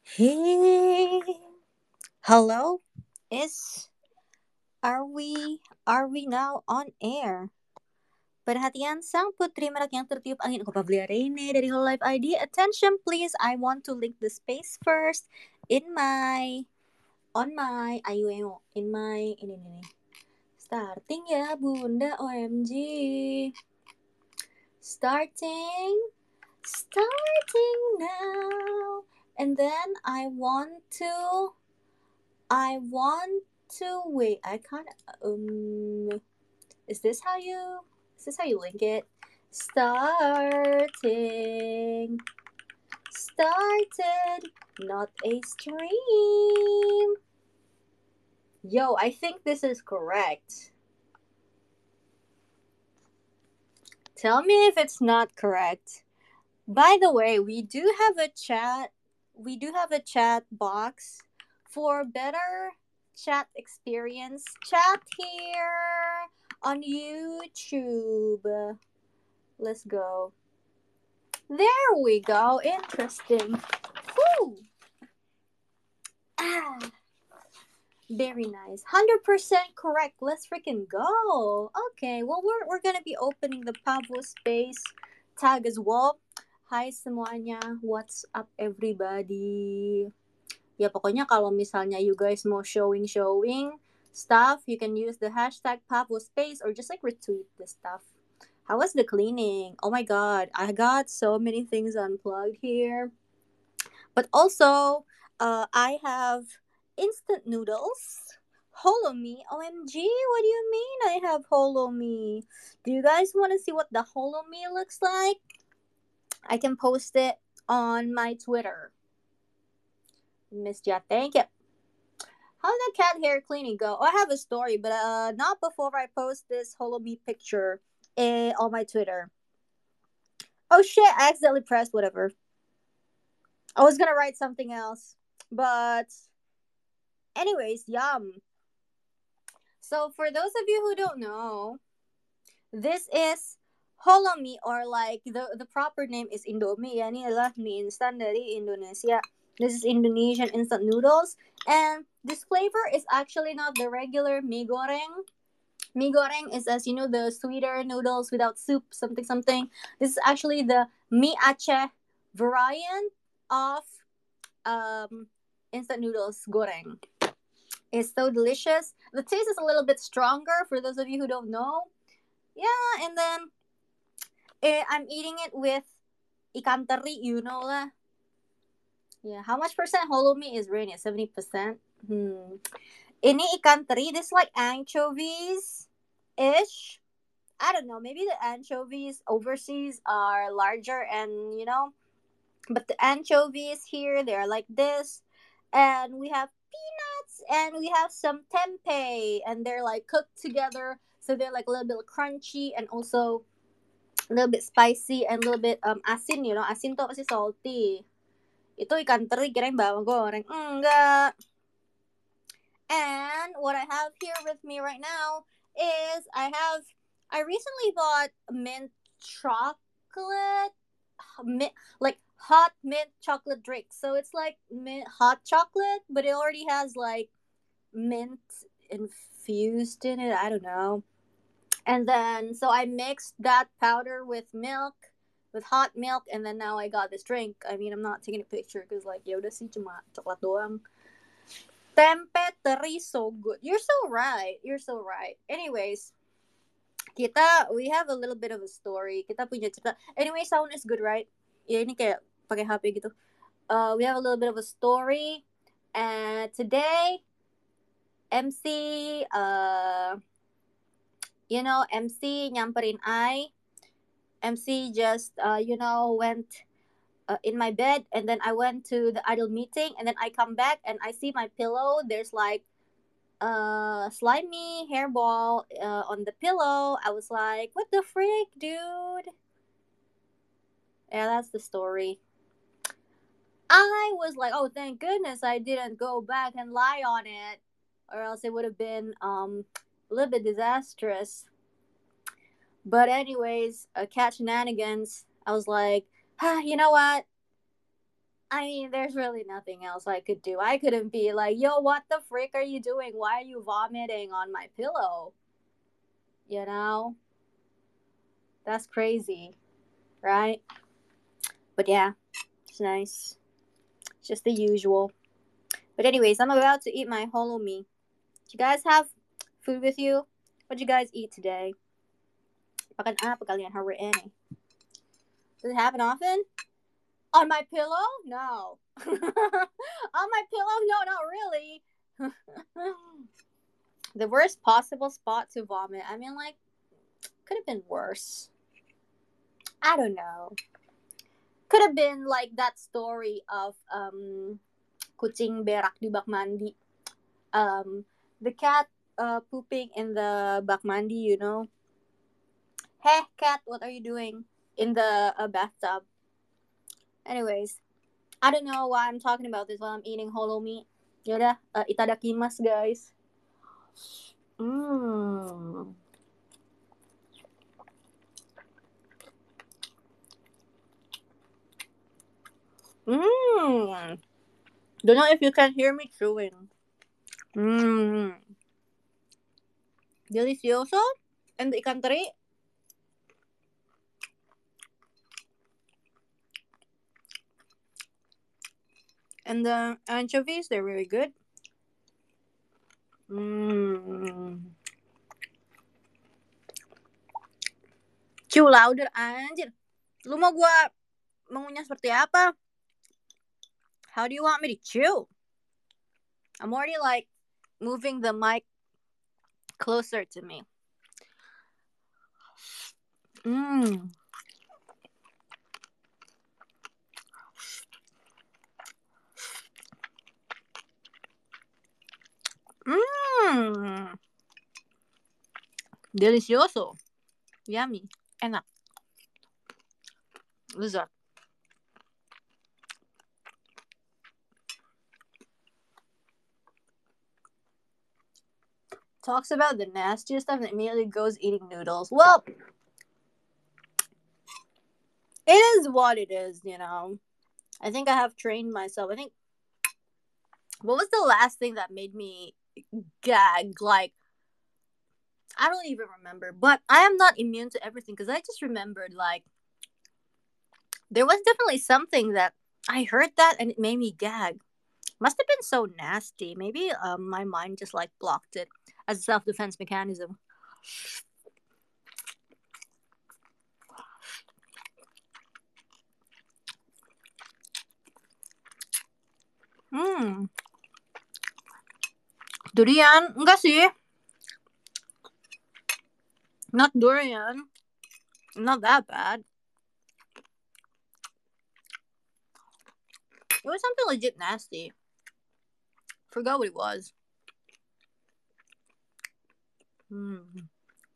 Hey, hello. Is are we now on air? Perhatian sang putri merak yang tertiup angin ko Pavlia Reine dari Hololive ID. Attention please, I want to link the space first in my on my ayo in my ini. Starting ya Bunda OMG. Starting now. And then I want to wait. I can't. Is this how you? Is this how you link it? Starting. Started. Not a stream. Yo, I think this is correct. Tell me if it's not correct. By the way, we do have a chat. We do have a chat box for better chat experience. Chat here on YouTube. Let's go. There we go. Interesting. Whew. Ah, very nice. 100% correct. Let's freaking go. Okay, well we're gonna be opening the Pavo Space tag as well. Hi semuanya. What's up everybody? Ya pokoknya kalau misalnya you guys mau showing stuff, you can use the hashtag Pavo Space or just like retweet the stuff. How was the cleaning? Oh my god, I got so many things unplugged here. But also, I have instant noodles. Holo Me. OMG, what do you mean I have Holo Me? Do you guys want to see what the Holo Me looks like? I can post it on my Twitter. Miss Ja, thank you. How did the cat hair cleaning go? Oh, I have a story, but not before I post this Holo Me picture on my Twitter. Oh shit, I accidentally pressed whatever. I was gonna write something else. But anyways, yum. So for those of you who don't know, this is Holomi, or like the proper name is Indomie. Yani adalah mie instan dari Indonesia. This is Indonesian instant noodles, and this flavor is actually not the regular mie goreng. Mie goreng is, as you know, the sweeter noodles without soup, something something. This is actually the mie Aceh variant of instant noodles goreng. It's so delicious. The taste is a little bit stronger for those of you who don't know. Yeah, and then I'm eating it with ikan teri, you know lah. Yeah, how much percent hollow meat is Rainy? 70%. Ini ikan teri, this like anchovies ish. I don't know. Maybe the anchovies overseas are larger, and but the anchovies here they're like this, and we have peanuts and we have some tempeh, and they're like cooked together, so they're like a little bit crunchy and also a little bit spicy and a little bit asin. Asin tuh pasti salty. Itu ikan teri kirain bawang goreng, enggak. And what I have here with me right now is I recently bought mint chocolate, like hot mint chocolate drink. So it's like mint hot chocolate, but it already has like mint infused in it. I don't know. And then so I mixed that powder with milk, with hot milk, and then now I got this drink. I mean, I'm not taking a picture because like ya udah sih cuma coklat doang. Tempe teri so good. You're so right. You're so right. Anyways, we have a little bit of a story. Kita punya cerita. Anyway, sound is good, right? Ya ini kayak pakai HP gitu. We have a little bit of a story. And today, MC, MC nyamperin MC just, went in my bed, and then I went to the idol meeting, and then I come back and I see my pillow. There's like slimy hairball on the pillow. I was like, what the frick, dude? Yeah, that's the story. I was like, oh, thank goodness I didn't go back and lie on it, or else it would have been a little bit disastrous. But anyways, cat shenanigans. I was like, you know what? I mean, there's really nothing else I could do. I couldn't be like, yo, what the frick are you doing? Why are you vomiting on my pillow? You know? That's crazy, right? But yeah, it's nice. It's just the usual. But anyways, I'm about to eat my holomi. Do you guys have food with you? What'd you guys eat today? Makan apa kalian hari ini? Does it happen often? On my pillow? No. On my pillow? No, not really. The worst possible spot to vomit. I mean, like, could have been worse. I don't know. Could have been like that story of kucing berak di bak mandi. The cat pooping in the bak mandi, you know. Hey, cat, what are you doing in the bathtub? Anyways, I don't know why I'm talking about this while I'm eating hollow meat. Yaudah, itadakimasu, guys. Mmm. Mmm. Don't know if you can hear me chewing. Mmm. Delicioso. And the ikan teri. And the anchovies, they're really good. Mmm. Chew louder, anjir. Lu mau gua mengunyah seperti apa? How do you want me to chew? I'm already like moving the mic closer to me. Mmm. Mmm. Delicioso. Yummy. Enak. Lezat. Talks about the nastiest stuff and immediately goes eating noodles. Well, it is what it is, you know. I think I have trained myself. I think, what was the last thing that made me gag? Like, I don't even remember. But I am not immune to everything because I just remembered, like, there was definitely something that I heard that and it made me gag. Must have been so nasty. Maybe my mind just like blocked it as a self-defense mechanism. Hmm. Durian? Enggak sih. Not durian. Not that bad. It was something legit nasty. Forgot what it was. Hmm.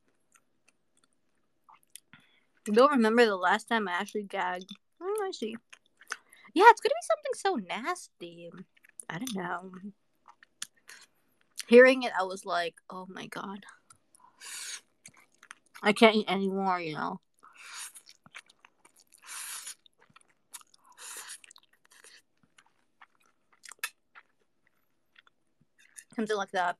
Don't remember the last time I actually gagged. I see. Yeah, it's gonna be something so nasty. I don't know. Hearing it, I was like, oh my god. I can't eat anymore, you know. Something like that.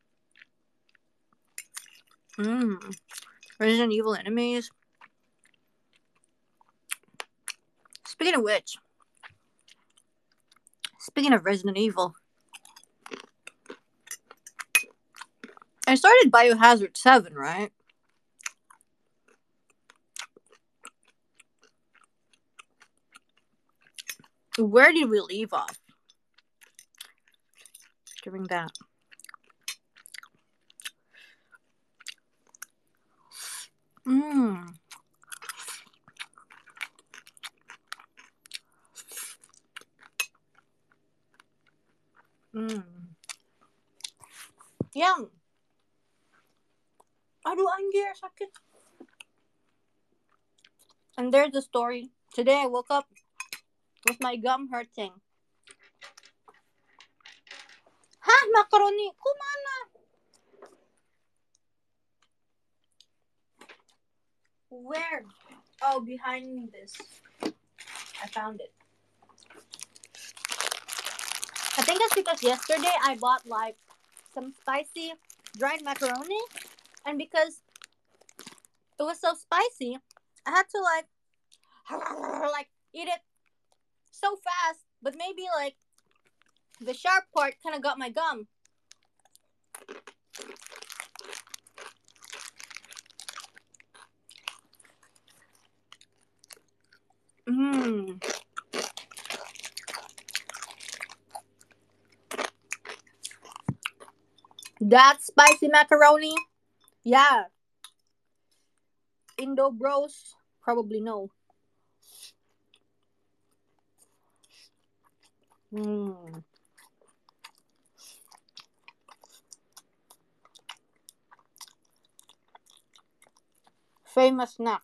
Resident Evil enemies. Speaking of which, speaking of Resident Evil, I started Biohazard 7, right? Where did we leave off during that? Mmm. Mmm. Yum. Aduh anjir, sakit. And there's the story. Today I woke up with my gum hurting. Hah? Macaroni? Kumana? Where? Oh, behind this. I found it. I think that's because yesterday I bought like some spicy dried macaroni, and because it was so spicy, I had to like eat it so fast. But maybe like the sharp part kind of got my gum. Mmm. That spicy macaroni? Yeah. Indo bros probably no. Mmm. Famous snack.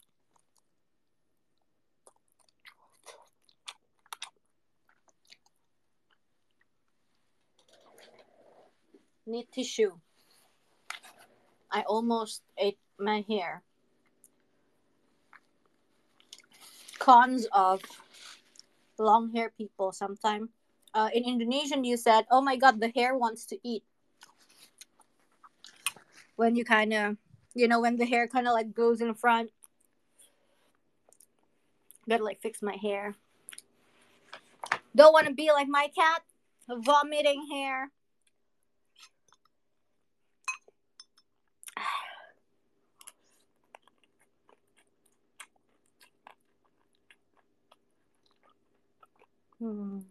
Need tissue. I almost ate my hair. Cons of long hair people sometimes. In Indonesian, you said, "Oh my God, the hair wants to eat." When you kind of, when the hair kind of like goes in front, gotta like fix my hair. Don't want to be like my cat, vomiting hair. Hmm.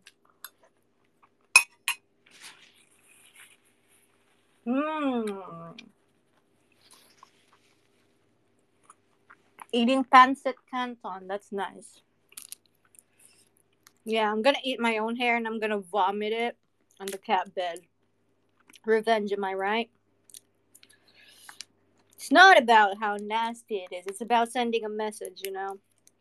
Hmm. Eating pancit canton. That's nice. Yeah, I'm gonna eat my own hair and I'm gonna vomit it on the cat bed. Revenge, am I right? It's not about how nasty it is. It's about sending a message.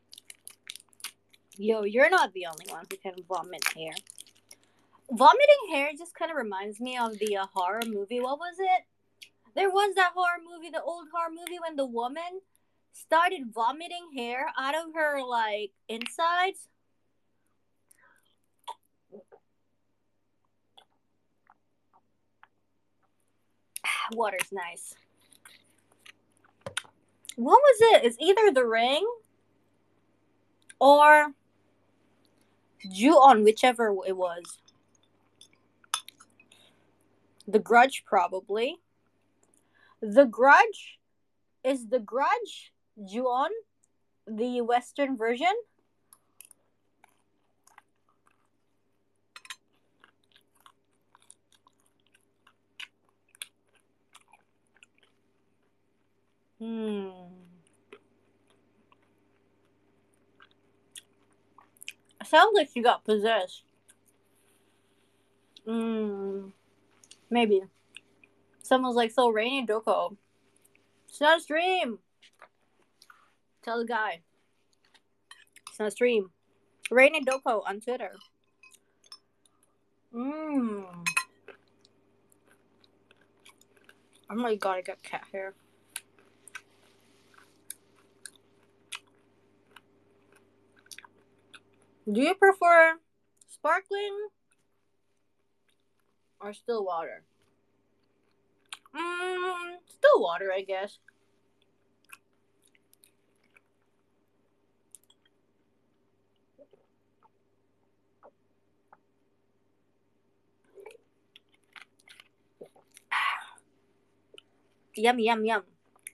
Yo, you're not the only one who can vomit hair. Vomiting hair just kind of reminds me of the horror movie. What was it? There was that horror movie, the old horror movie, when the woman started vomiting hair out of her like insides. Water's nice. What was it? It's either The Ring or Ju-on, whichever it was. The Grudge, probably. The Grudge? Is The Grudge Ju-on the Western version? Hmm. Sounds like she got possessed. Hmm. Maybe. Someone's like, so Rainy Doko. It's not a stream. Tell the guy. It's not a stream. Rainy Doko on Twitter. Mmm. Oh my god, I got cat hair. Do you prefer sparkling or still water? Still water, I guess. Yum, yum, yum.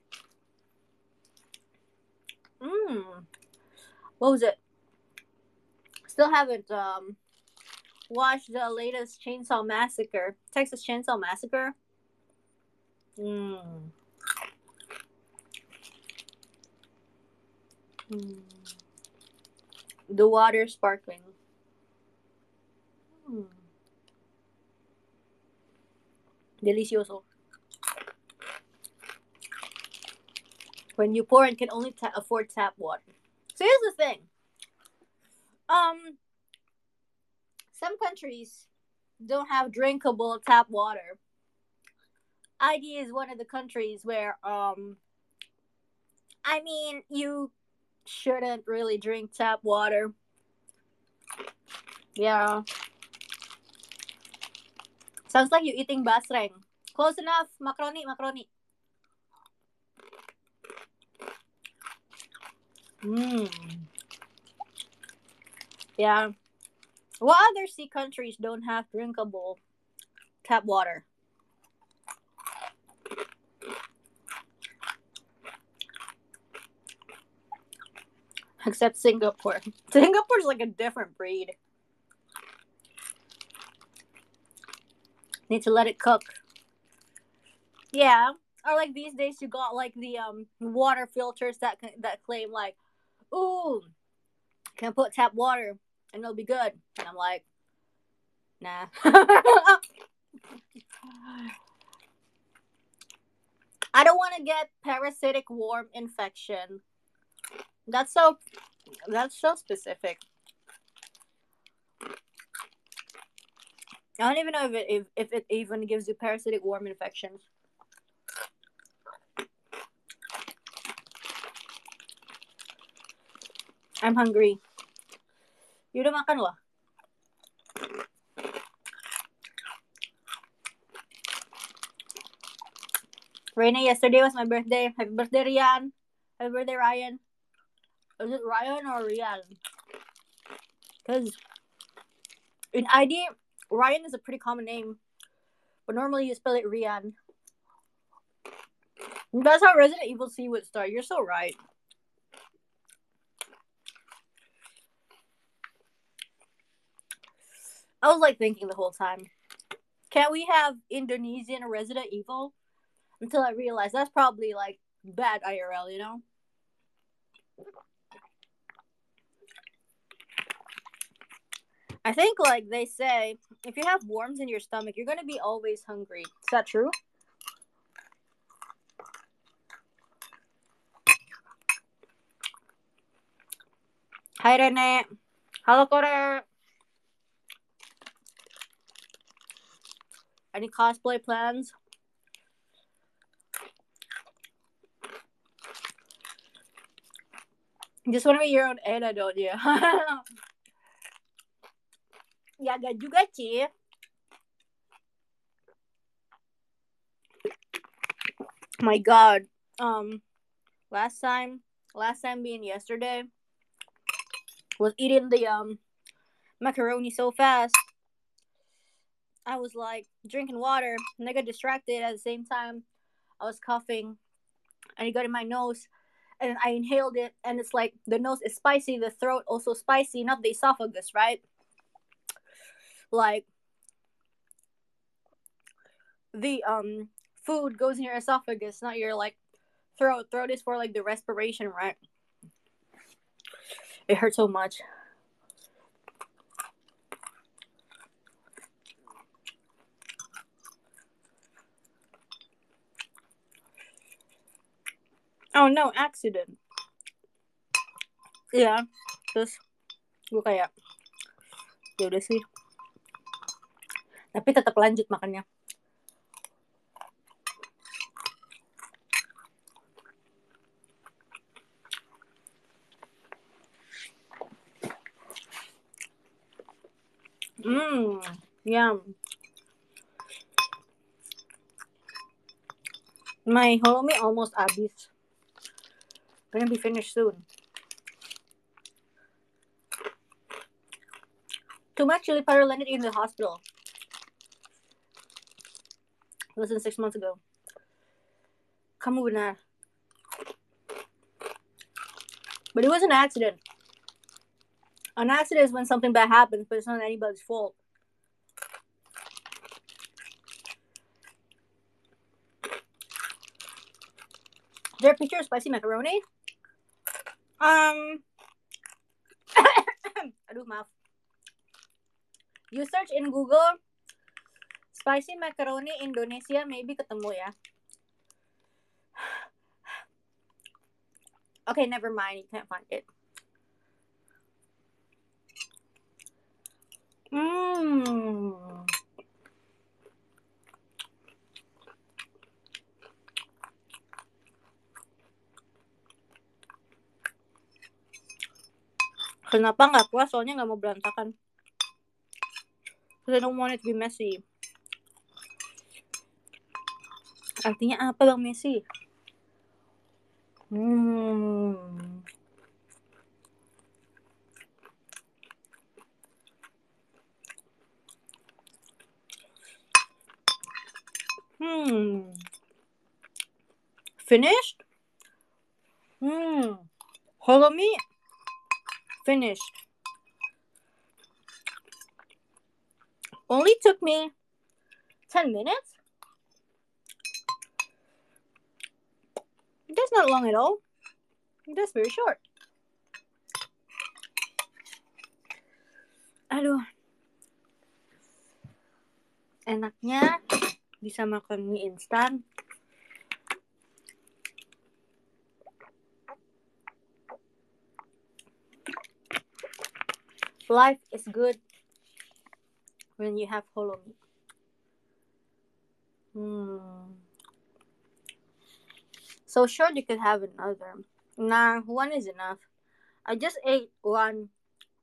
Mmm. What was it? Still haven't watched the latest Chainsaw Massacre. Texas Chainsaw Massacre. Mmm. Mm. The water sparkling. Mm. Delicioso. When you pour and can only afford tap water. So here's the thing. Um, some countries don't have drinkable tap water. ID is one of the countries where I mean you shouldn't really drink tap water. Yeah. Sounds like you eating basreng. Close enough. Macaroni, macaroni. Yeah. What other sea countries don't have drinkable tap water? Except Singapore. Singapore's like a different breed. Need to let it cook. Yeah. Or like these days you got like the water filters that claim like, ooh, can put tap water and it'll be good. And I'm like, nah. I don't want to get parasitic worm infection. That's so specific. I don't even know if it even gives you parasitic worm infections. I'm hungry. You udah makan loh. Raina, yesterday was my birthday. Happy birthday, Rian. Happy birthday, Ryan. Is it Ryan or Rian? Because in ID, Ryan is a pretty common name. But normally you spell it Rian. That's how Resident Evil C would start. You're so right. I was like thinking the whole time, can't we have Indonesian Resident Evil? Until I realized that's probably like bad IRL, you know? I think like they say, if you have worms in your stomach, you're gonna be always hungry. Is that true? Hi Rene. Halo Kore. Any cosplay plans? You just want to be your own Eda, don't you? Ya gak juga, Ci. My God. Last time being yesterday, was eating the macaroni so fast. I was like drinking water and I got distracted at the same time. I was coughing and it got in my nose and I inhaled it and it's like the nose is spicy, the throat also spicy, not the esophagus, right? Like the food goes in your esophagus, not your like throat. Throat is for like the respiration, right? It hurt so much. Oh no, accident. Yeah. Terus gue kayak ya udah sih. Tapi tetap lanjut makannya. Yum. My Holomi almost habis. Gonna be finished soon. Too much chili powder landed in the hospital. Less than 6 months ago. Kamu benar. But it was an accident. An accident is when something bad happens, but it's not anybody's fault. Is there a picture of spicy macaroni? Aduh, maaf. You search in Google spicy macaroni Indonesia, maybe ketemu ya. Okay, never mind. You can't find it. Kenapa nggak puas? Soalnya nggak mau berantakan. Because I don't want it to be messy. Artinya apa Bang Messi? Hmm. Finished? Follow me? Finished. Only took me 10 minutes? That's not long at all. That's very short. Aduh. Enaknya bisa makan mie instan. Life is good when you have Follow Me. So short you could have another. Nah, one is enough. I just ate one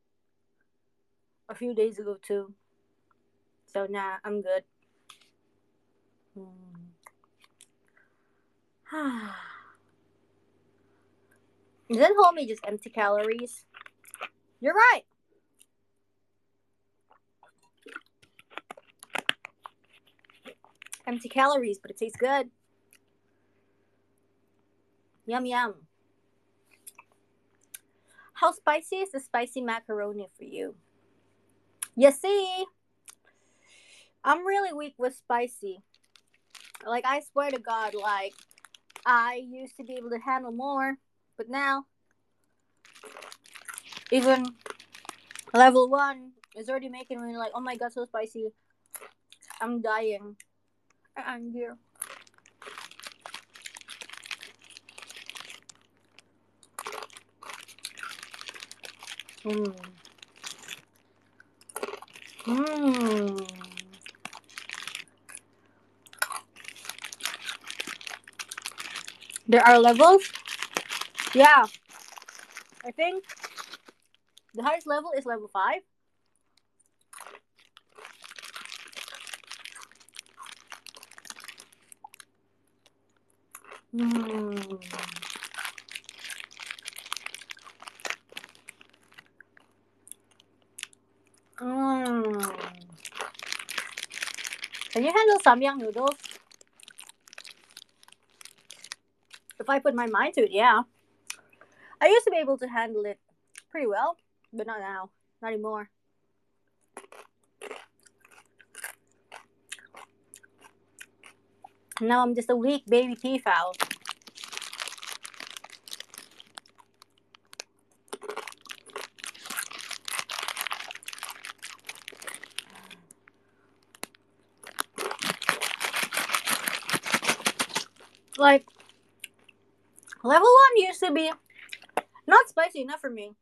a few days ago too. So nah, I'm good. Isn't homie just empty calories? You're right. Empty calories, but it tastes good. Yum yum. How spicy is the spicy macaroni for you? You see, I'm really weak with spicy. Like, I swear to God, like, I used to be able to handle more, but now, even level 1 is already making me like, oh my God, so spicy. I'm dying. I'm here. There are levels? Yeah. I think the highest level is level 5. Can you handle samyang noodles? If I put my mind to it, yeah. I used to be able to handle it pretty well, but not now. Not anymore. Now I'm just a weak baby peafowl. Like, level 1 used to be not spicy enough for me.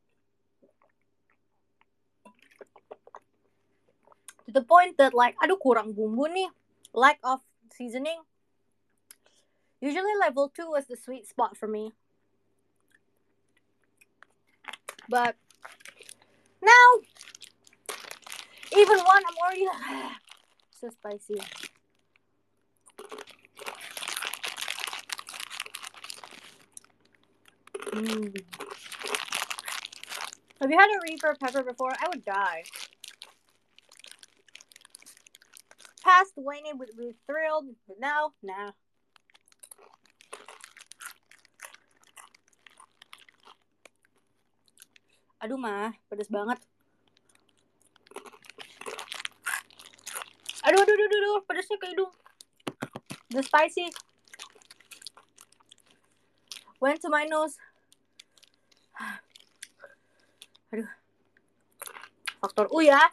To the point that, like, aduh kurang bumbu nih. Lack of seasoning. Usually level 2 was the sweet spot for me. But now, even 1, I'm already like, so spicy. Have you had a Reaper pepper before? I would die. Past Wayne would be thrilled, but now, nah. Aduh mah, pedas banget. Aduh, pedasnya ke hidung. The spicy went to my nose. Aduh. Faktor U ya.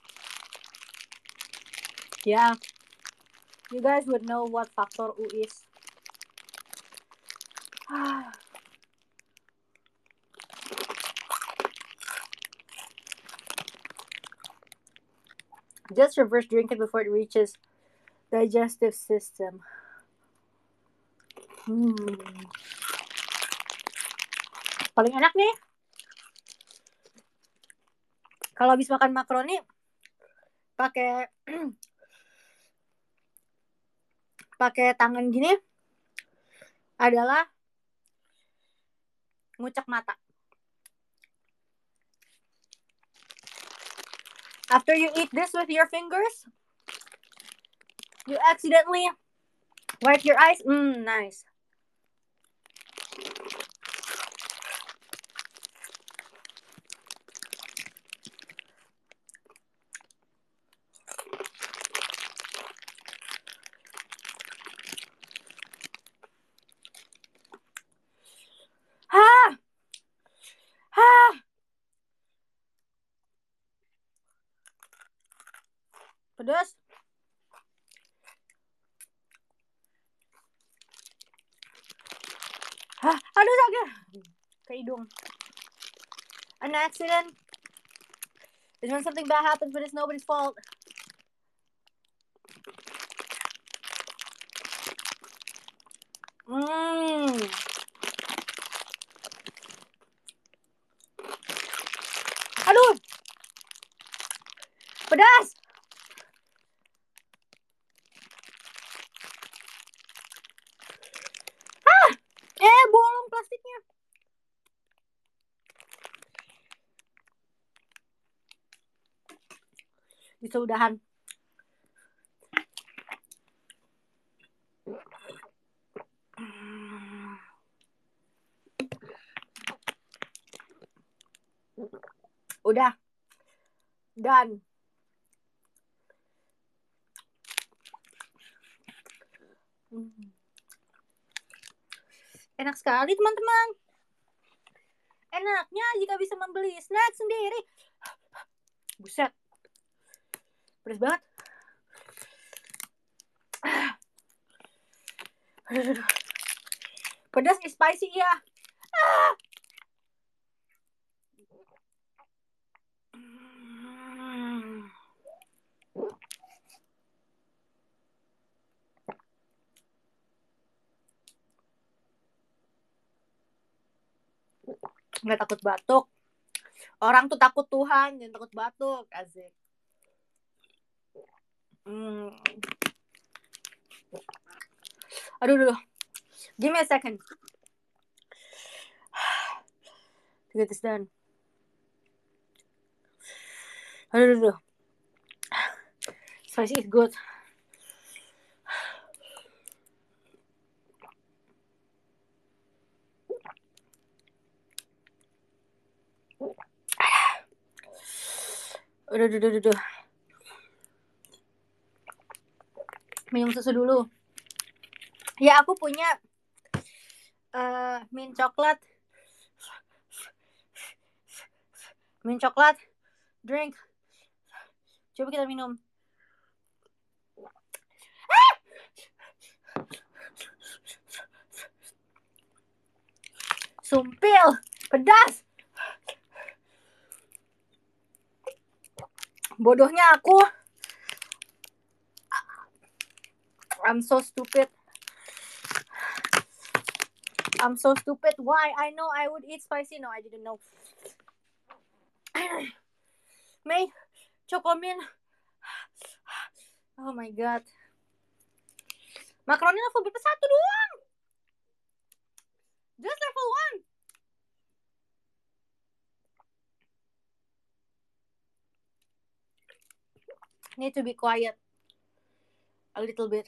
Yeah. You guys would know what Factor U is. Just reverse drink it before it reaches digestive system. Paling enak nih kalau habis makan makaroni pakai pakai tangan gini adalah ngucek mata. After you eat this with your fingers, you accidentally wipe your eyes. Nice. Pedas. Aduh sakit. Ke hidung. An accident is when something bad happens, but it's nobody's fault. Aduh. Pedas. Bolong plastiknya. Bisa udahan. Udah. Done. Enak sekali teman-teman. Enaknya jika bisa membeli snack sendiri. Buset. Pedas banget. Pedas is spicy ya. Nggak takut batuk. Orang tuh takut Tuhan, jangan takut batuk. Asik. Aduh. Give me a second to get this done. Aduh. Spicy is good. Aduh. Minum susu dulu. Ya, aku punya mint coklat drink. Coba kita minum. Sumpil, pedas. Bodohnya aku. I'm so stupid. Why? I know I would eat spicy. No, I didn't know. May, Chocomin. Oh my god. Makaroni level berapa? 1 doang. Just level 1. Need to be quiet. A little bit.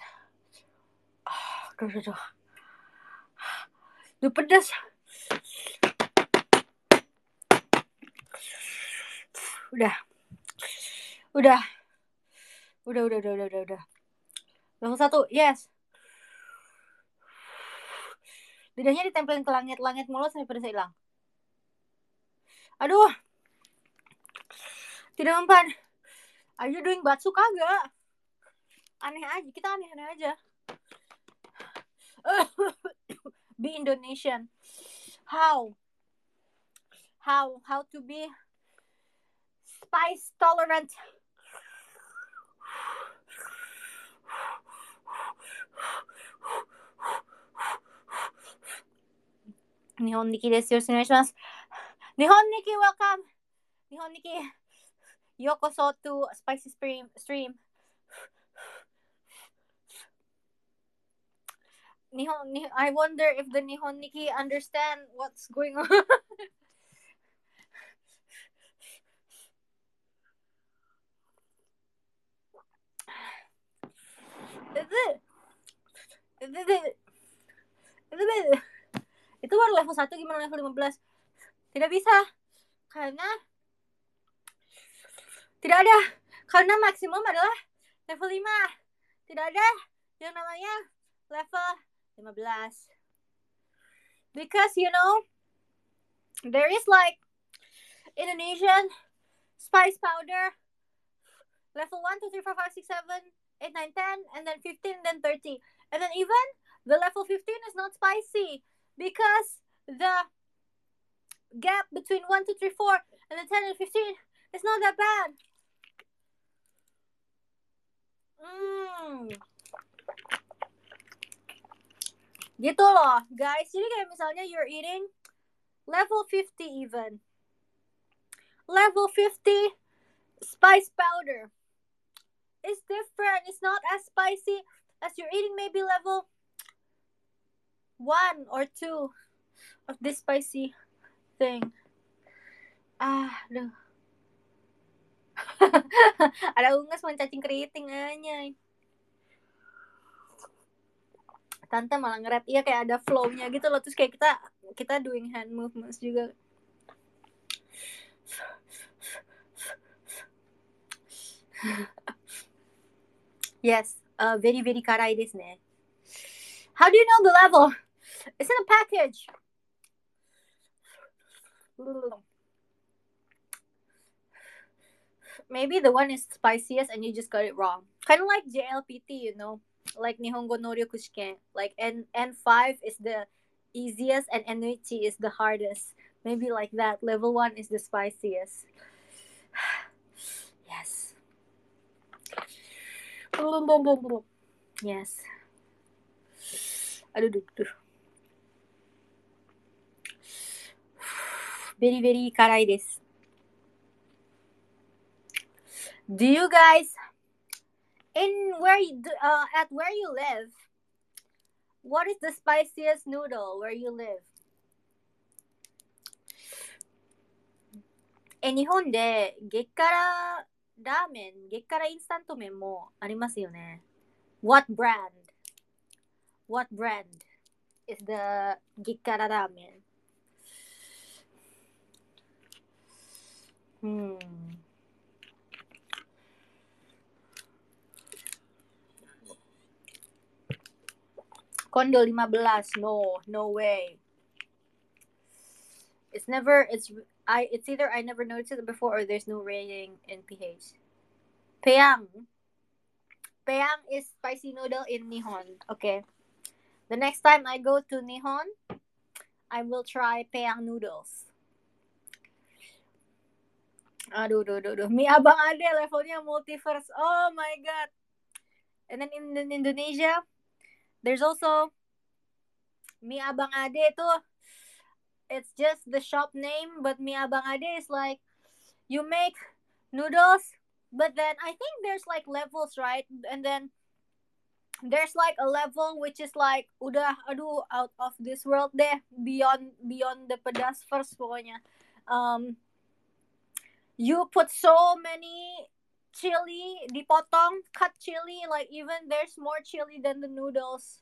Duh, pedas. Udah. Level 1, yes. Lidahnya ditempelin ke langit-langit mulut sampai pedasnya hilang. Aduh. Tidak mempan. Are you doing batsu kagak? Aneh aja, kita aneh-aneh aja. Be Indonesian. How to be spice tolerant. Nihon Nikki desu. Nihon Nikki, welcome. Nihon Nikki. Yokoso to spicy stream. I wonder if the Nihon Nikki understand what's going on. Itu baru level 1, gimana level 15? Tidak bisa. Karena tidak ada. Karena maksimum adalah level 5. Tidak ada yang namanya level 15. Because there is like Indonesian spice powder level 1, 2, 3, 4, 5, 6, 7, 8, 9, 10, and then 15, then 30. And then even the level 15 is not spicy because the gap between 1, 2, 3, 4 and then 10 and 15 is not that bad. Gitu loh, guys. Jadi kayak misalnya you're eating level 50 even. Level 50 spice powder is different. It's not as spicy as you're eating maybe level 1 or 2 of this spicy thing. Aduh. Ada unggas mencacing keriting anjay. Tante malah nge-rap, iya kayak ada flow-nya gitu loh. Terus kayak kita doing hand movements juga. Yes, very very karai desu ne. How do you know the level? It's in a package. Maybe the one is spiciest and you just got it wrong. Kind of like JLPT, like Nihongo no Ryoku Shiken. Like N5 is the easiest and NHT is the hardest. Maybe like that. Level 1 is the spiciest. Yes. Yes. Aduh. Very very karai desu. Do you guys at where you live? What is the spiciest noodle where you live? 日本で激辛ラーメン、激辛インスタント麺もありますよね。What brand is the 激辛ラーメンKondo 15. No way. It's either I never noticed it before or there's no rating in PH. Peyang is spicy noodle in Nihon. Okay. The next time I go to Nihon, I will try Peyang noodles. Aduh. Mi Abang Ade levelnya multiverse. Oh my god. And then in Indonesia, there's also Mi Abang Ade too. It's just the shop name, but Mi Abang Ade is like you make noodles, but then I think there's like levels, right? And then there's like a level which is like udah out of this world deh, beyond the pedas first pokoknya. You put so many chili, dipotong, cut chili, like even there's more chili than the noodles.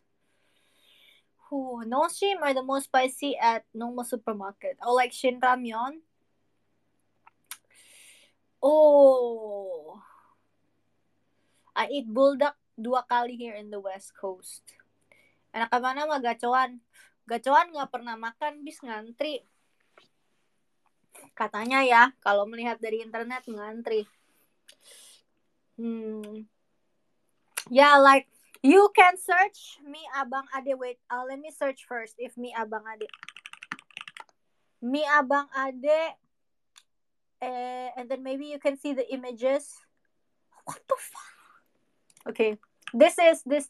Noshim are the most spicy at normal supermarket. Or like Shin Ramyeon. Oh, I eat buldak 2 kali here in the West Coast. Enak mana mah gacoan. Gacoan gak pernah makan, bis ngantri. Katanya ya, kalau melihat dari internet ngantri. Yeah, like you can search Mi Abang Ade. Wait, let me search first if Mi Abang Ade. Mi Abang Ade, and then maybe you can see the images. What the fuck? Okay, this is this.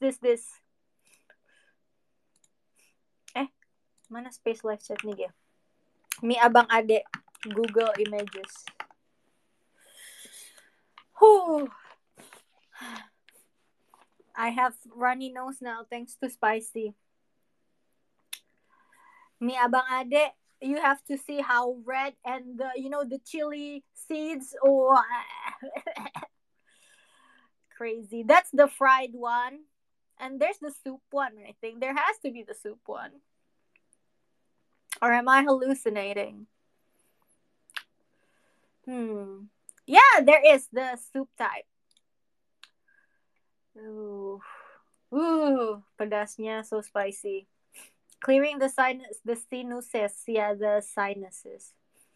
Mana space live chat nih dia? Mi Abang Ade, Google images. I have runny nose now thanks to spicy. Mi abang ade, you have to see how red and the chili seeds. Oh, crazy. That's the fried one. And there's the soup one, I think. There has to be the soup one. Or am I hallucinating? Hmm. Yeah, there is the soup type. Ooh. Ooh, pedasnya so spicy. Clearing the sinuses. Yeah, the sinuses.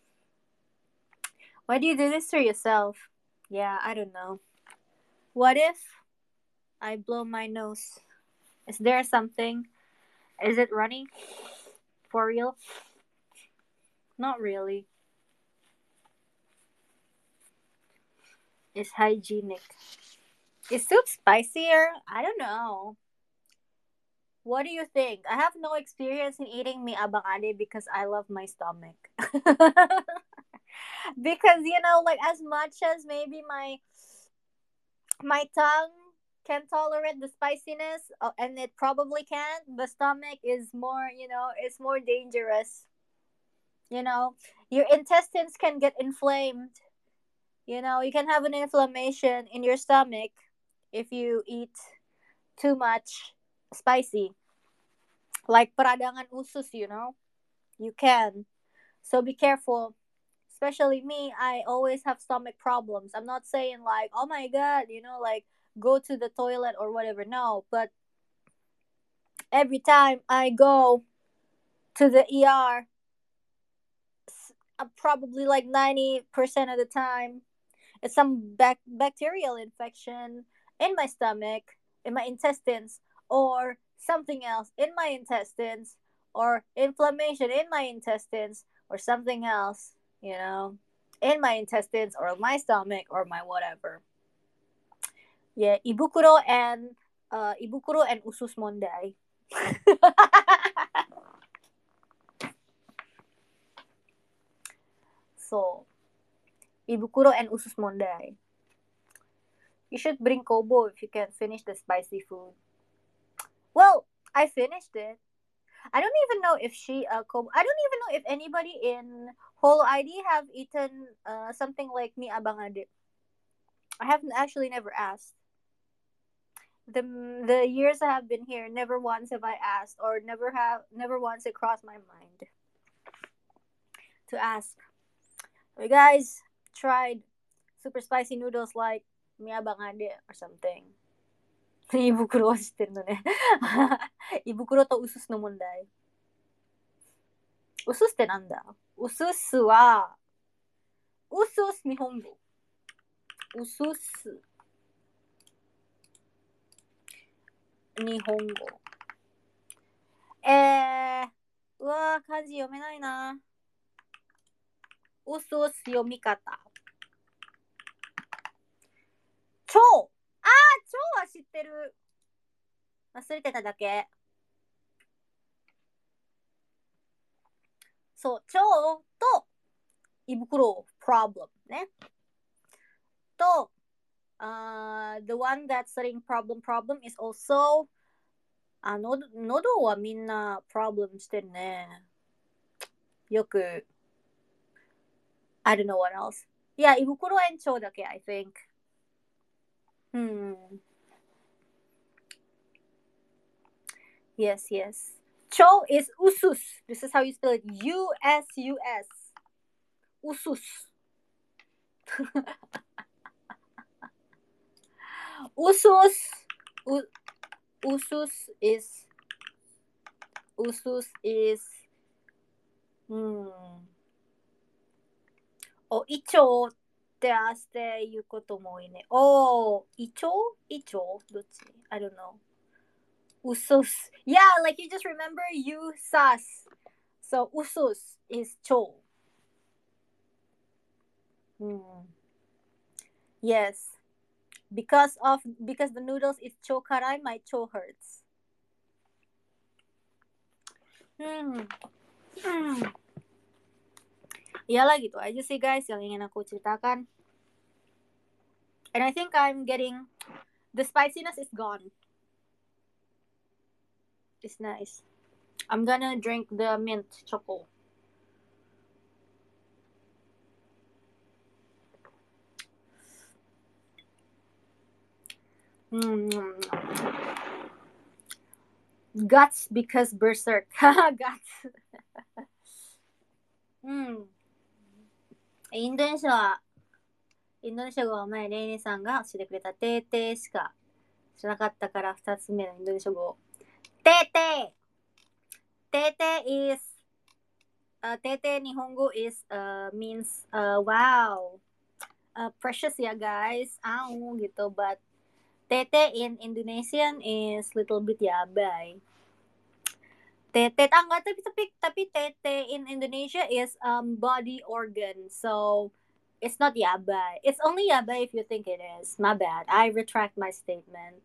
Why do you do this to yourself? Yeah, I don't know. What if I blow my nose? Is there something? Is it running? For real? Not really. It's hygienic. Is soup spicier? I don't know. What do you think? I have no experience in eating mi abang ade because I love my stomach. Because like as much as maybe my tongue can tolerate the spiciness, and it probably can, the stomach is more, it's more dangerous. You know, your intestines can get inflamed. You can have an inflammation in your stomach if you eat too much spicy. Like peradangan usus, you can. So be careful. Especially me, I always have stomach problems. I'm not saying like, oh my god, like go to the toilet or whatever. No, but every time I go to the ER, probably like 90% of the time, it's some bacterial infection in my stomach, in my intestines, or something else in my intestines, or inflammation in my intestines, or something else, in my intestines, or my stomach, or my whatever. Yeah, ibukuro and usus monday. So, ibukuro and usus monday. You should bring Kobo if you can finish the spicy food. Well, I finished it. I don't even know if I don't even know if anybody in Whole ID have eaten something like mi abang ade. I haven't actually never asked. The years I have been here, never once have I asked, or never once it crossed my mind to ask. You guys tried super spicy noodles like mi abang ade or something? 胃袋は知ってるのね。胃袋とうすすの問題。うすすってなんだ？うすすは、うすす日本語。うすす日本語。うわー、漢字読めないな。うすす読み方。超超は知ってる。忘れてただけ。そう、超と胃袋 problem ね。と、the one that's studying problem is also 喉はみんな problem してるね。よく、I don't know what else. Yeah, 胃袋炎腸だけ I think. Yes, yes. Cho is usus. This is how you spell it. U-S-U-S. Usus. Usus. Usus is. Usus is. O, icho ってあして言うことも多いね。お、イチョどっち I don't know. Usus. Yeah, like you just remember usas. So usus is cho. Yes. Because the noodles is cho karai, my cho hurts. Iyalah gitu aja sih guys yang ingin aku ceritakan. And I think I'm getting the spiciness is gone. It's nice. I'm gonna drink the mint choco. Mm. Guts because berserk. Guts. うん。インドネシア語は前、レイネさんが教えてくれたテーテーしか知らなかったから2つ目のインドネシア語。テーテーテーテー isテーテー日本語 is means wow precious ya guys gitu but tete in Indonesian is little bit yabay. Tete enggak tapi tete in Indonesia is body organ. So it's not yabay. It's only yabay if you think it is. My bad. I retract my statement.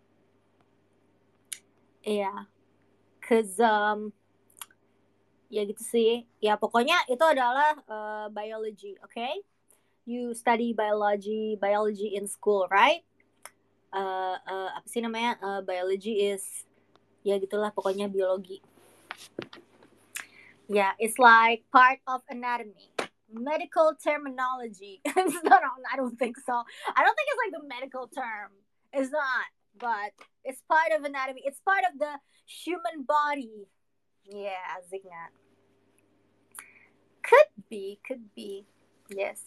Yeah. Cause ya gitu sih. Ya pokoknya itu adalah biology, okay? You study biology in school, right? Apa sih namanya? Biology is ya gitulah pokoknya biologi. Yeah, it's like part of anatomy. Medical terminology. No, I don't think so. I don't think it's like the medical term. It's not, but it's part of anatomy. It's part of the human body. Yeah, Zigna. Could be. Yes.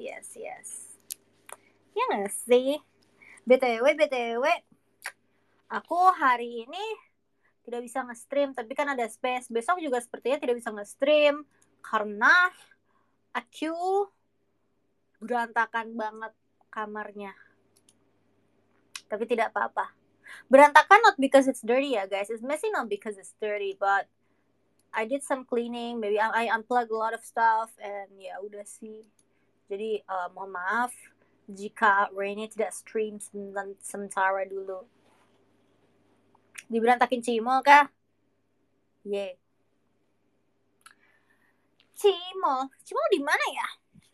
Ya nggak sih? BTW. Aku hari ini tidak bisa nge-stream, tapi kan ada space. Besok juga sepertinya tidak bisa nge-stream karena aku berantakan banget kamarnya. Tapi tidak apa-apa. Berantakan not because it's dirty ya guys. It's messy not because it's dirty, but I did some cleaning. Maybe I unplugged a lot of stuff and ya udah sih. Jadi mohon maaf jika Rainy tidak stream sementara dulu. Diberantakin Cimol kah? Yeah. Cimol di mana ya?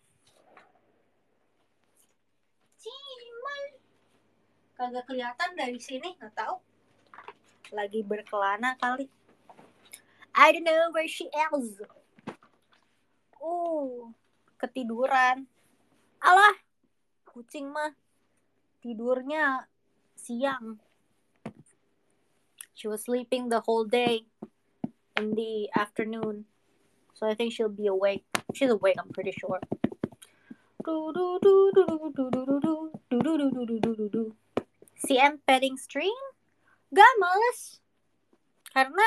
Cimol kagak kelihatan dari sini, nggak tahu. Lagi berkelana kali. I don't know where she is. Ketiduran. Alah, kucing mah tidurnya siang. She was sleeping the whole day in the afternoon. So I think she'll be awake. She's awake, I'm pretty sure. CM petting stream? Gak males. Karena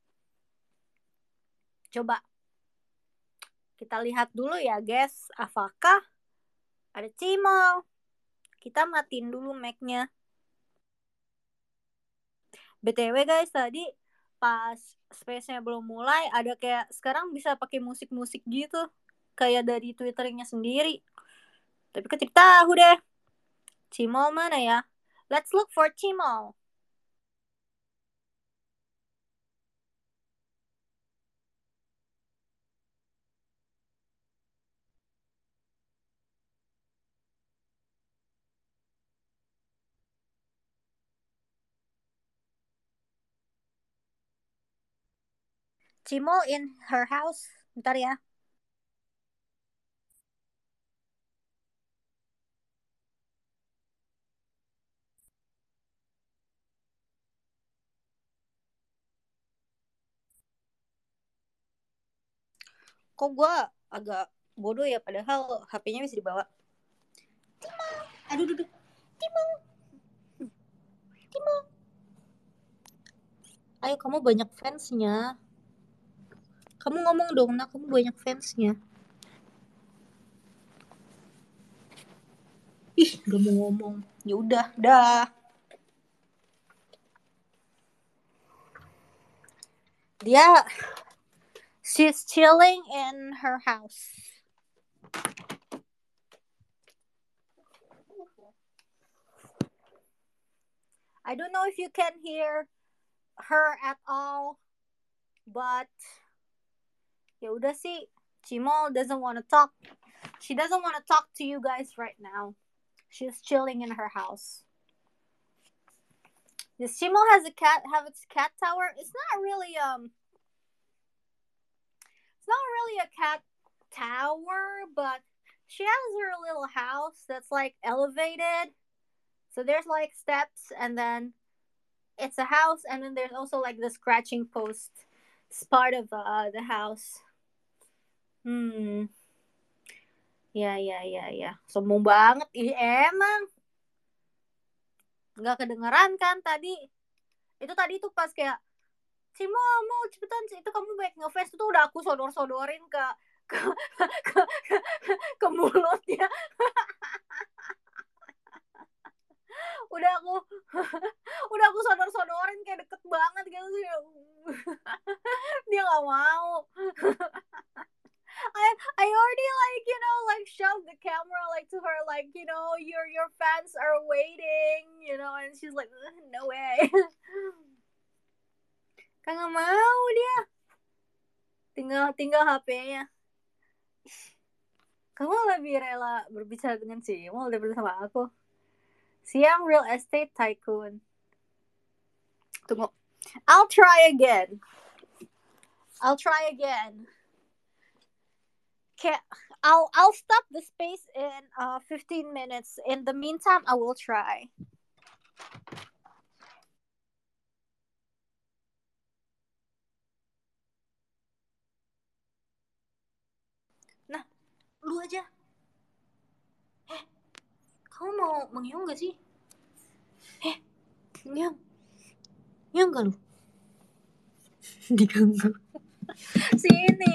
coba kita lihat dulu ya guys, apakah ada Cimol. Kita matiin dulu mic-nya. BTW guys, tadi pas space-nya belum mulai, ada kayak sekarang bisa pakai musik-musik gitu. Kayak dari Twitternya sendiri. Tapi ketik tahu deh. Cimol mana ya? Let's look for Cimol. Cimol in her house. Bentar ya. Kok gue agak bodoh ya, padahal HP-nya bisa dibawa. Cimol. Aduh. Cimol. Ayo, kamu banyak fansnya. Kamu ngomong dong, nah kamu banyak fansnya. Ih, gak mau ngomong. Ya udah, dah. Dia, she's chilling in her house. I don't know if you can hear her at all, but ya udah sih, Cimol doesn't want to talk. She doesn't want to talk to you guys right now. She's chilling in her house. Does Cimol have its cat tower? It's not really not really a cat tower, but she has her little house that's like elevated. So there's like steps, and then it's a house, and then there's also like the scratching post. It's part of the house. Hmm. Ya. Sombong banget. Ih, emang. Nggak kedengeran kan tadi? Itu tadi tuh pas kayak, Cimo, mau cepetan, itu kamu baik ngefans, itu udah aku sodor-sodorin ke, ke, ke mulutnya. udah aku udah aku sodor-sodorin kayak deket banget gitu sih. Dia nggak mau. I already like like shoved the camera like to her, like your fans are waiting, and she's like, no way. Kan nggak mau dia, tinggal HP-nya. Kamu lebih rela berbicara dengan Cimo daripada sama aku. Siang real estate tycoon. Tunggu, I'll try again. Okay, I'll stop the space in 15 minutes. In the meantime, I will try. Nah, lu aja. Kamu mau mengyong gak sih? Mengyong. Nyong gak lu? Diganggu. Sini.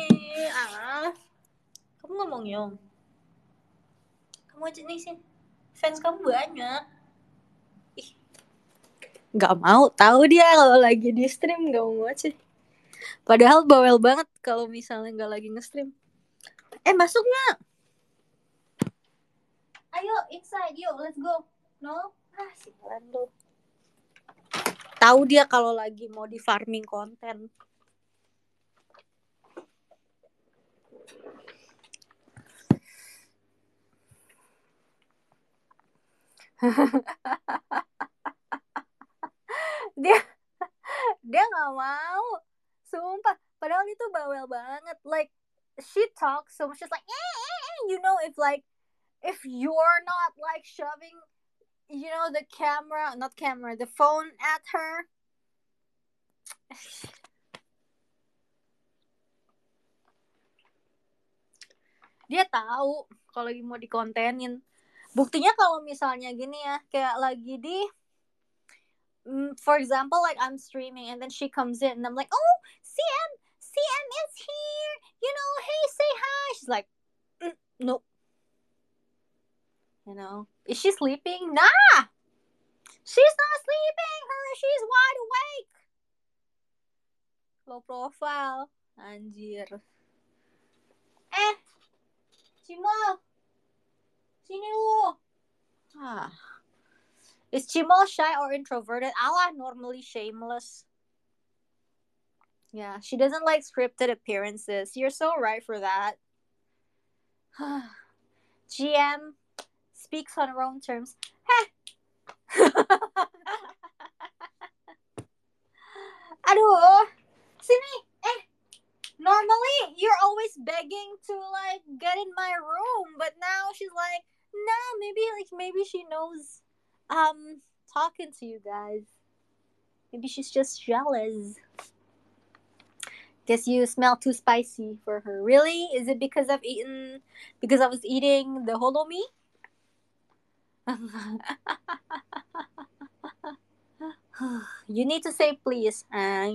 Kamu gak mau nyong? Kamu aja nih sini. Fans kamu banyak. Ih, gak mau. Tahu dia kalau lagi di stream gak mau aja. Padahal bawel banget kalau misalnya gak lagi nge-stream. Masuk gak? Ayo, inside. Yuk, let's go. No? Sialan lu. Tahu dia kalau lagi mau di farming konten. dia nggak mau, sumpah. Padahal itu bawel banget. Like she talks so much, she's like, if you're not like shoving, the the phone at her. Dia tahu kalau lagi mau dikontenin. Buktinya kalau misalnya gini ya, kayak lagi di for example, like I'm streaming and then she comes in and I'm like, oh, CM is here, hey, say hi. She's like, nope. Is she sleeping? Nah, she's not sleeping. She's wide awake. Low profile, anjir. Cimo, sini lu. Is Cimo shy or introverted? Allah, normally shameless. Yeah, she doesn't like scripted appearances. You're so right for that. GM speaks on her own terms. Aduh, sini. Normally you're always begging to like get in my room, but now she's like, nah, maybe she knows talking to you guys. Maybe she's just jealous. Guess you smell too spicy for her. Really? Is it because I was eating the holomi? You need to say please.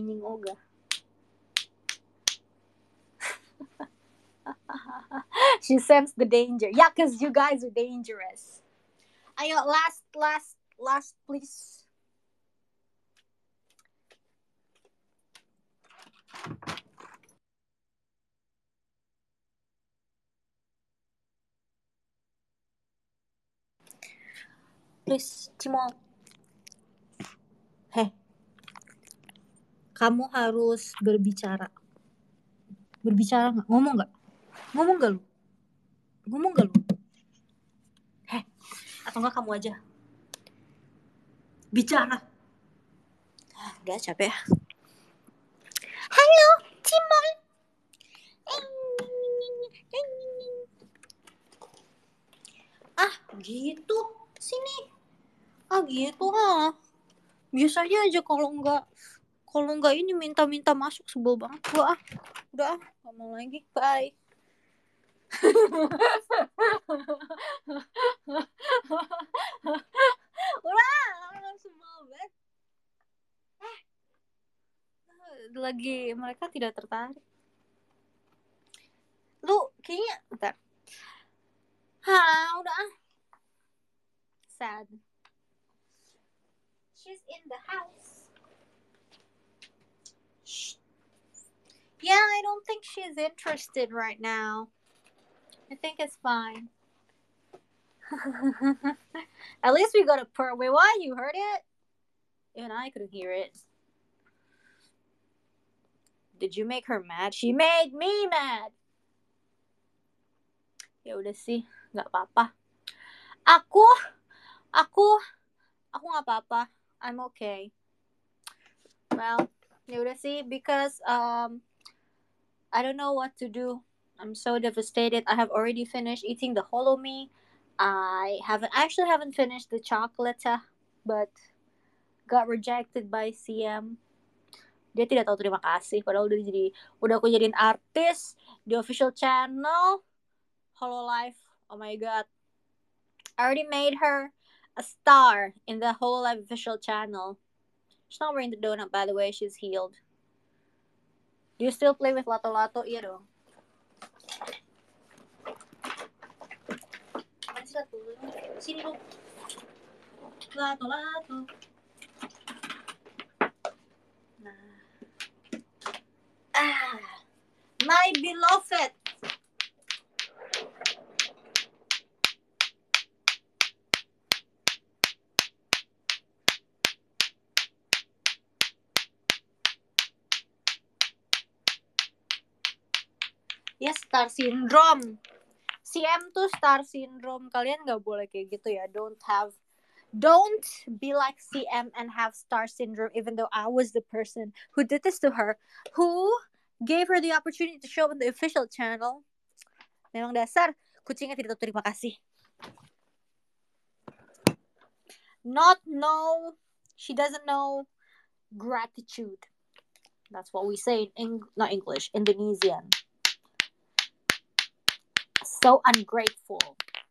She sensed the danger. Yeah, because you guys are dangerous. Ayo, last, please. Please, Cimo. Kamu harus berbicara. Berbicara nggak? Ngomong nggak? Ngomong nggak lu? Atau nggak kamu aja? Bicara. Udah capek ya. Halo, Cimo. gitu. Sini. Gitu ah. Biasanya aja kalau nggak ini minta masuk, sebel banget gua ah. Udah ah, nggak mau lagi. Bye. Udah, sebel banget. Lagi mereka tidak tertarik. Lu kayaknya bentar. Udah ah. Sad. She's in the house. Shh. Yeah, I don't think she's interested right now. I think it's fine. At least we got a purr. Wait, what? You heard it? Even I couldn't hear it. Did you make her mad? She made me mad. Ya udah sih, nggak apa-apa. Aku nggak apa-apa. I'm okay. Well, ya udah sih, because I don't know what to do. I'm so devastated. I have already finished eating the Hollow Me. I actually haven't finished the chocolate, but got rejected by CM. Dia tidak tahu terima kasih, padahal udah aku jadiin artis di official channel Hololive. Oh my god, I already made her a star in the Hololive official channel. She's not wearing the donut, by the way. She's healed. Do you still play with Lato Lato? Iya dong. Sini dong. Lato Lato. Nah. My beloved. Ya, star syndrome. CM tuh star syndrome. Kalian gak boleh kayak gitu ya. Don't be like CM and have star syndrome, even though I was the person who did this to her, who gave her the opportunity to show up on the official channel. Memang dasar kucingnya tidak tahu terima kasih. She doesn't know gratitude. That's what we say in not English, Indonesian. So ungrateful.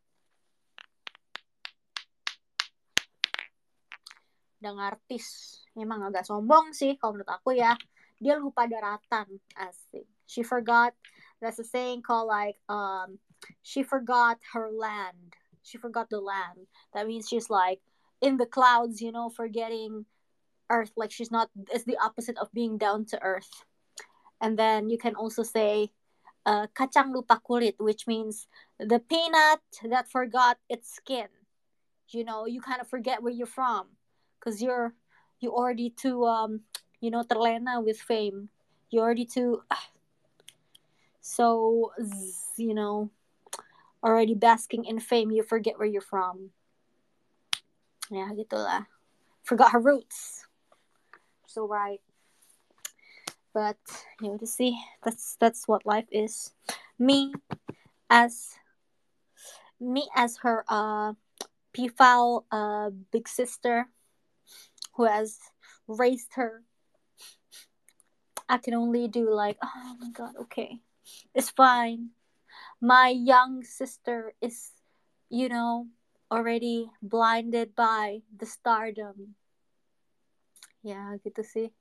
Dan artis memang agak sombong sih kalau menurut aku ya. Dia lupa daratan, asik. She forgot. That's a saying called like she forgot her land. She forgot the land. That means she's like in the clouds, forgetting earth. Like she's not. It's the opposite of being down to earth. And then you can also say kacang lupa kulit, which means the peanut that forgot its skin. You kind of forget where you're from because you already too terlena with fame. You already too so already basking in fame. You forget where you're from. Yeah, gitulah. Forgot her roots. So right. But to see, that's what life is. Me as her pedophile big sister who has raised her, I can only do like, oh my god, okay, it's fine. My young sister is, already blinded by the stardom. Yeah, gitu sih.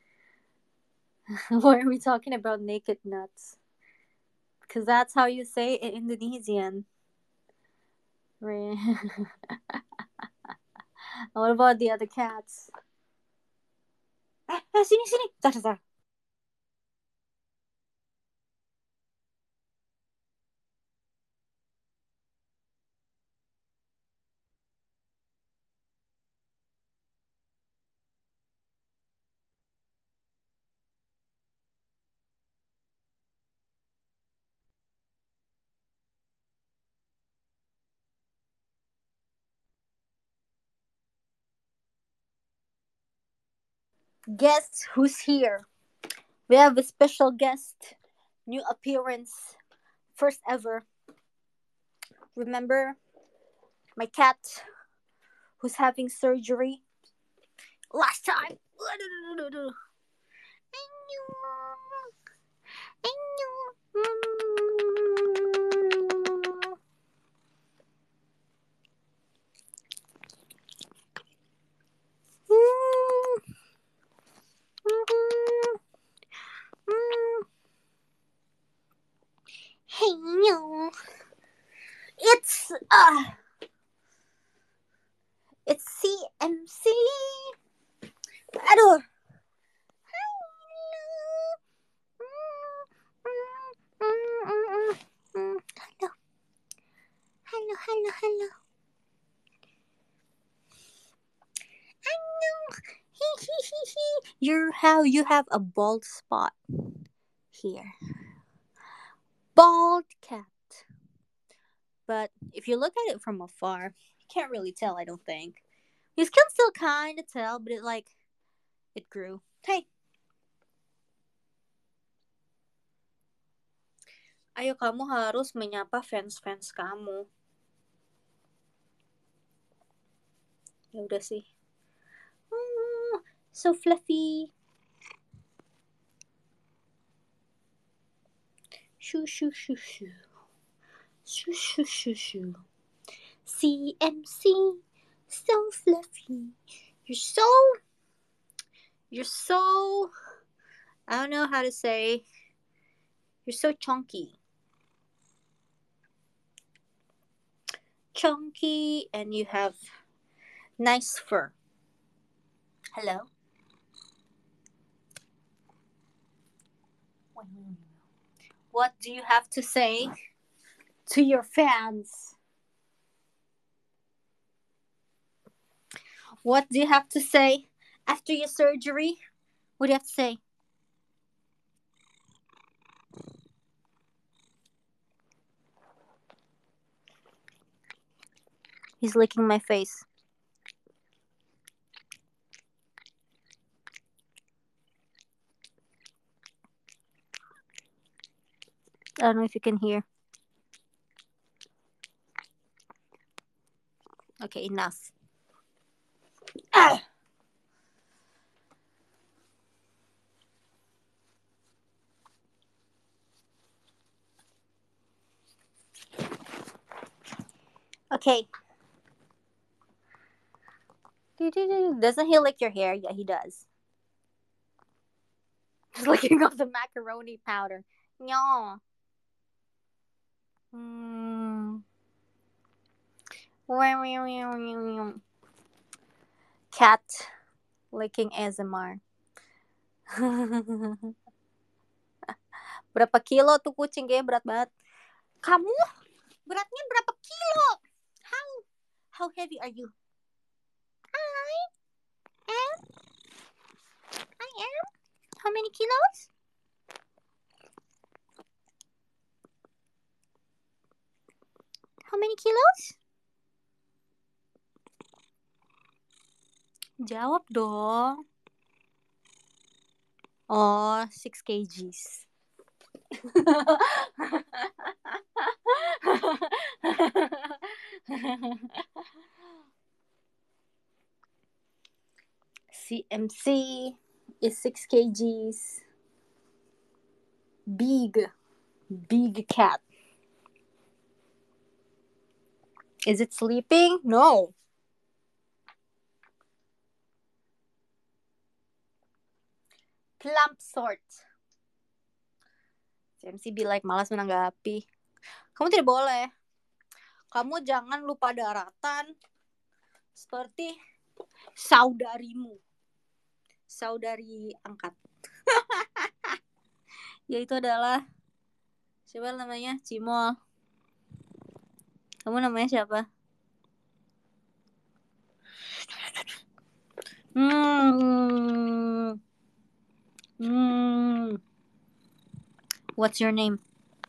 Why are we talking about naked nuts? Because that's how you say it in Indonesian. What about the other cats? Sini. Tar. Guess who's here? We have a special guest. New appearance. First ever. Remember My cat who's having surgery last time. Hey, no. It's CMC. Aduh. Hello. Hello, hello, hello. You have a bald spot here. Bald cat. But if you look at it from afar, you can't really tell, I don't think. You can still kind of tell, but it grew. Hey. Ayo, kamu harus menyapa fans-fans kamu. Ya udah sih. So fluffy. Shoo shoo shoo shoo. Shoo shoo shoo shoo. CMC. So fluffy. You're so I don't know how to say. You're so chunky. Chunky, and you have nice fur. Hello? What do you have to say to your fans? What do you have to say after your surgery? What do you have to say? He's licking my face. I don't know if you can hear. Okay, enough. Ah! Okay. Doesn't he lick your hair? Yeah, he does. He's licking off the macaroni powder. No. Cat licking ASMR. Berapa kilo tuh kucing? Kayaknya berat banget. Kamu beratnya berapa kilo? How heavy are you? I am. How many kilos? How many kilos? Jawab dong. Oh, 6 kgs. CMC is 6 kgs. Big cat. Is it sleeping? No. Plump sort. CMC be like malas menanggapi. Kamu tidak boleh. Kamu jangan lupa daratan seperti saudarimu. Saudari angkat. Yaitu adalah siapa namanya? Cimol. Kamu namanya siapa? What's your name?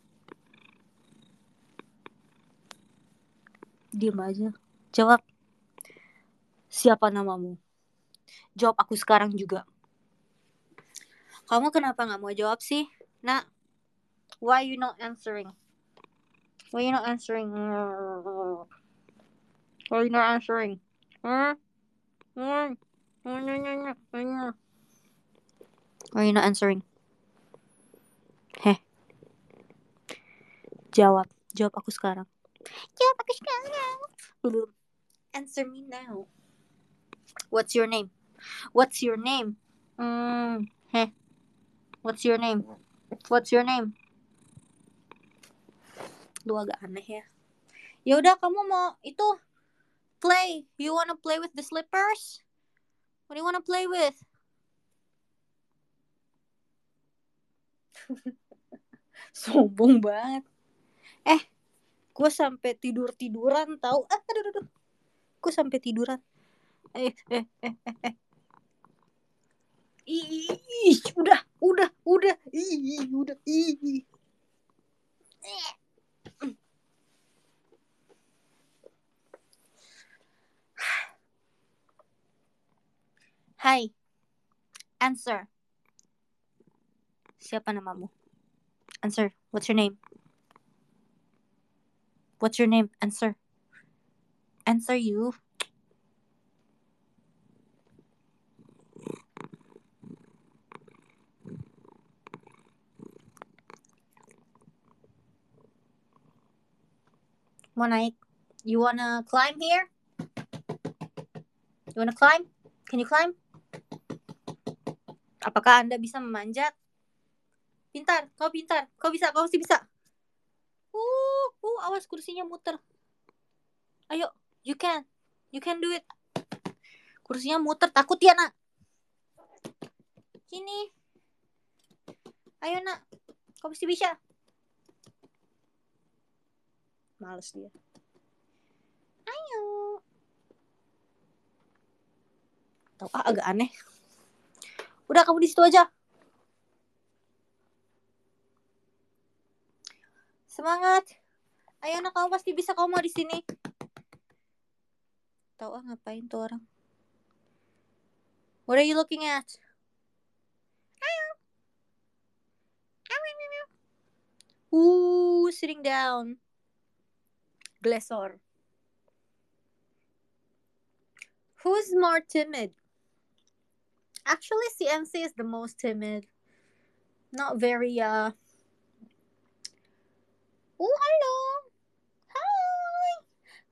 Diam aja. Jawab. Siapa namamu? Jawab aku sekarang juga. Kamu kenapa gak mau jawab sih? Nak, why you not answering? Why you not answering? Why are you not answering? Why are you not answering? Heh, jawab aku sekarang. Jawab aku sekarang. Answer me now. What's your name? What's your name? Heh. What's your name? What's your name? Lu agak aneh ya. Ya udah, kamu mau itu play. You wanna play with the slippers? What do you wanna play with? Sombong banget. Gue sampai tiduran tahu. Aduh. Gue sampai tiduran. Ih, udah. Ih, udah. Ih. Hai. Answer. Siapa namamu? Answer. What's your name? What's your name? Answer. Answer you. Mau naik? You wanna climb here? You wanna climb? Can you climb? Apakah Anda bisa memanjat? Pintar, kau pintar. Kau pasti bisa. Awas kursinya muter. Ayo, you can do it. Kursinya muter, takut ya nak? Sini. Ayo nak, kau pasti bisa. Males dia. Ayo. Tahu agak aneh. Udah, kamu di situ aja. Semangat. Ayo nak, kamu pasti bisa. Kamu mau di sini. Tahu ngapain tuh orang? What are you looking at? Sitting down. Glesor. Who's more timid? Actually, CMC is the most timid. Not very, Oh, hello. Hi.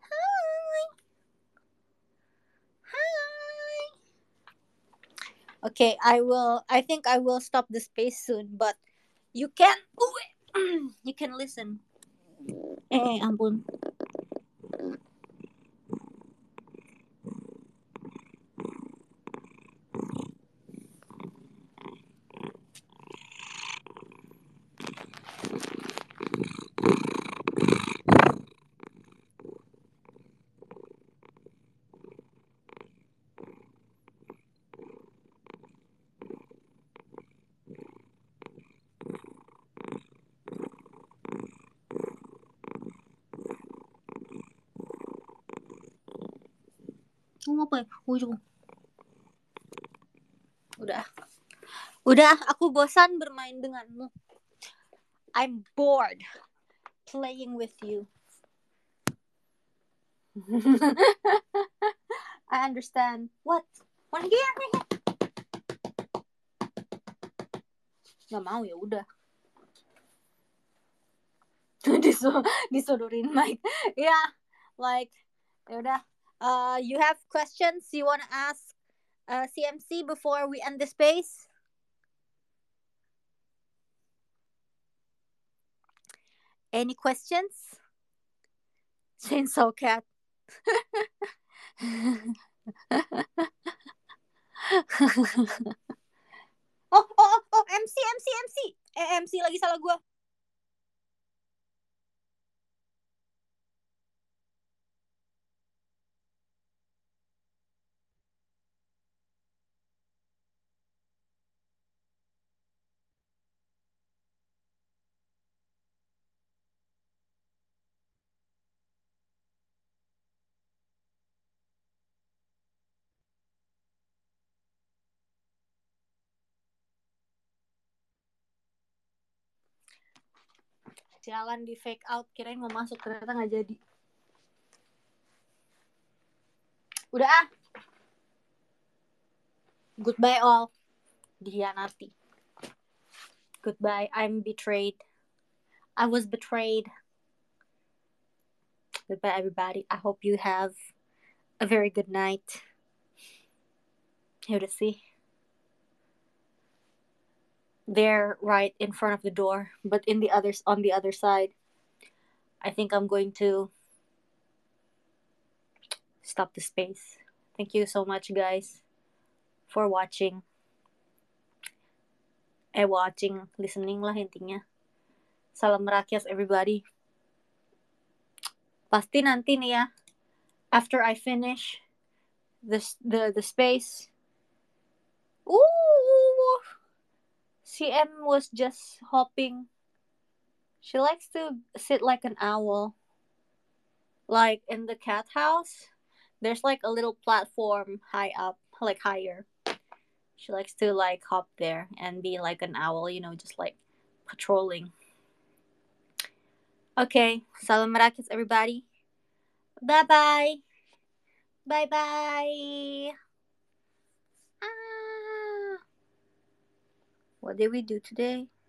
Okay, I think I will stop the space soon, but you can, you can listen. Ampun. Apa ya? Udah, aku bosan bermain denganmu. I'm bored playing with you. I understand. What? One here? Gak mau, ya udah. Disodorin mic. Yeah, like, ya udah. You have questions you wanna ask CMC before we end the space? Any questions? Chainsaw cat. MC. MC lagi salah gue. Jalan di fake out, kirain mau masuk, ternyata nggak jadi. Udah ah. Goodbye all. Dihianati. Goodbye. I'm betrayed. I was betrayed. Goodbye, everybody. I hope you have a very good night. Here to see. They're right in front of the door, but in the others on the other side. I think I'm going to stop the space. Thank you so much, guys, for watching. Listening lah intinya. Salam merakyat, everybody. Pasti nanti nih ya, after I finish the space. Ooh, CM was just hopping. She likes to sit like an owl. Like in the cat house, there's like a little platform high up, like higher. She likes to like hop there and be like an owl, just like patrolling. Okay, salam merakyat, everybody. Bye bye. Bye bye. Ah. What did we do today?